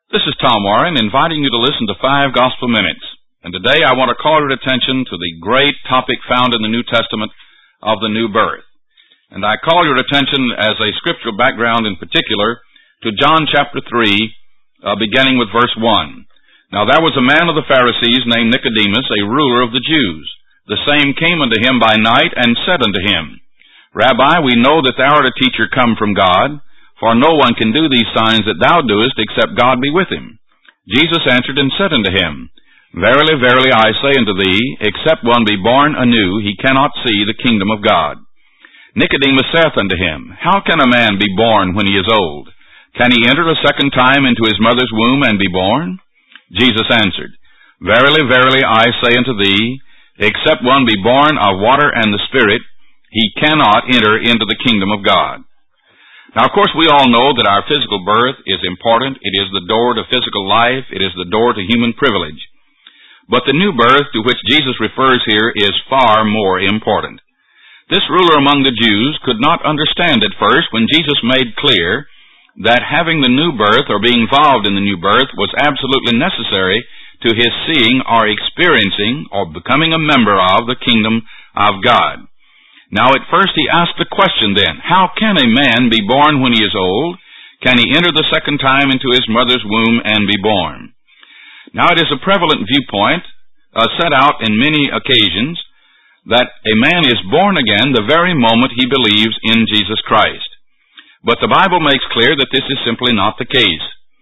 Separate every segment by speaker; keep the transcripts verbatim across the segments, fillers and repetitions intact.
Speaker 1: This is Tom Warren inviting you to listen to Five Gospel Minutes. And today I want to call your attention to the great topic found in the New Testament of the new birth. And I call your attention as a scriptural background in particular to John chapter three, uh, beginning with verse one. Now there was a man of the Pharisees named Nicodemus, a ruler of the Jews. The same came unto him by night and said unto him, Rabbi, we know that thou art a teacher come from God, for no one can do these signs that thou doest, except God be with him. Jesus answered and said unto him, Verily, verily, I say unto thee, except one be born anew, he cannot see the kingdom of God. Nicodemus saith unto him, How can a man be born when he is old? Can he enter a second time into his mother's womb and be born? Jesus answered, Verily, verily, I say unto thee, except one be born of water and the Spirit, he cannot enter into the kingdom of God. Now, of course, we all know that our physical birth is important. It is the door to physical life. It is the door to human privilege. But the new birth to which Jesus refers here is far more important. This ruler among the Jews could not understand at first when Jesus made clear that having the new birth or being involved in the new birth was absolutely necessary to his seeing or experiencing or becoming a member of the kingdom of God. Now at first he asked the question then, how can a man be born when he is old? Can he enter the second time into his mother's womb and be born? Now it is a prevalent viewpoint uh, set out in many occasions that a man is born again the very moment he believes in Jesus Christ. But the Bible makes clear that this is simply not the case.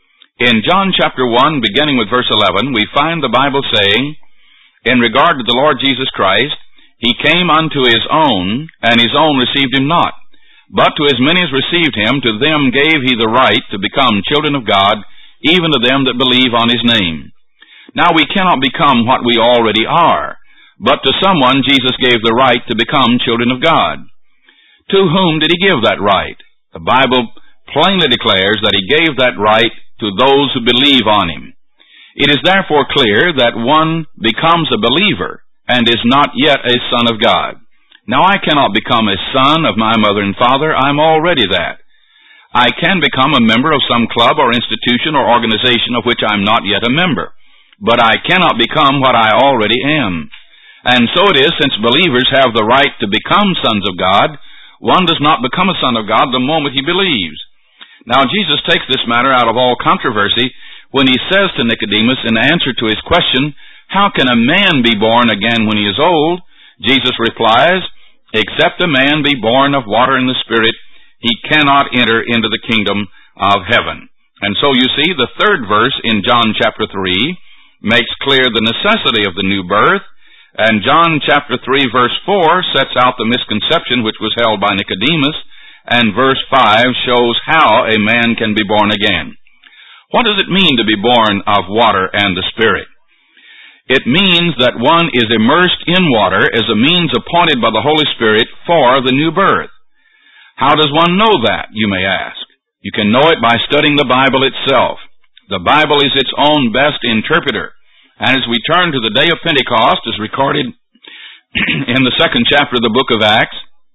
Speaker 1: In John chapter one, beginning with verse eleven, we find the Bible saying, in regard to the Lord Jesus Christ, He came unto his own, and his own received him not. But to as many as received him, to them gave he the right to become children of God, even to them that believe on his name. Now we cannot become what we already are, but to someone Jesus gave the right to become children of God. To whom did he give that right? The Bible plainly declares that he gave that right to those who believe on him. It is therefore clear that one becomes a believer and is not yet a son of God. Now I cannot become a son of my mother and father. I'm already that. I can become a member of some club or institution or organization of which I'm not yet a member. But I cannot become what I already am. And so it is, since believers have the right to become sons of God, one does not become a son of God the moment he believes. Now Jesus takes this matter out of all controversy when he says to Nicodemus in answer to his question, How can a man be born again when he is old? Jesus replies, Except a man be born of water and the Spirit, he cannot enter into the kingdom of heaven. And so you see, the third verse in John chapter three makes clear the necessity of the new birth, and John chapter three verse four sets out the misconception which was held by Nicodemus, and verse five shows how a man can be born again. What does it mean to be born of water and the Spirit? It means that one is immersed in water as a means appointed by the Holy Spirit for the new birth. How does one know that, you may ask? You can know it by studying the Bible itself. The Bible is its own best interpreter. And as we turn to the day of Pentecost, as recorded in the second chapter of the book of Acts,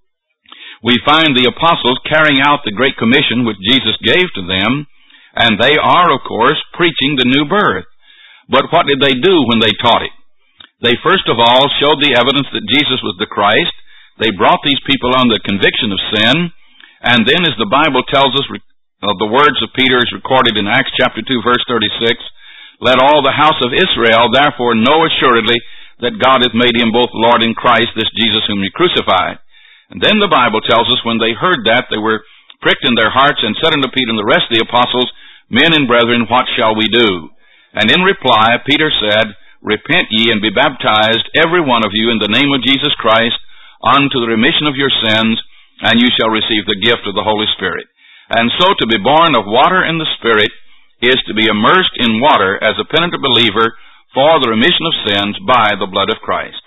Speaker 1: we find the apostles carrying out the great commission which Jesus gave to them, and they are, of course, preaching the new birth. But what did they do when they taught it? They first of all showed the evidence that Jesus was the Christ. They brought these people under the conviction of sin. And then, as the Bible tells us, uh, the words of Peter is recorded in Acts chapter two, verse thirty-six, Let all the house of Israel therefore know assuredly that God hath made him both Lord and Christ, this Jesus whom ye crucified. And then the Bible tells us when they heard that, they were pricked in their hearts and said unto Peter and the rest of the apostles, Men and brethren, what shall we do? And in reply, Peter said, Repent ye and be baptized, every one of you, in the name of Jesus Christ, unto the remission of your sins, and you shall receive the gift of the Holy Spirit. And so to be born of water and the Spirit is to be immersed in water as a penitent believer for the remission of sins by the blood of Christ.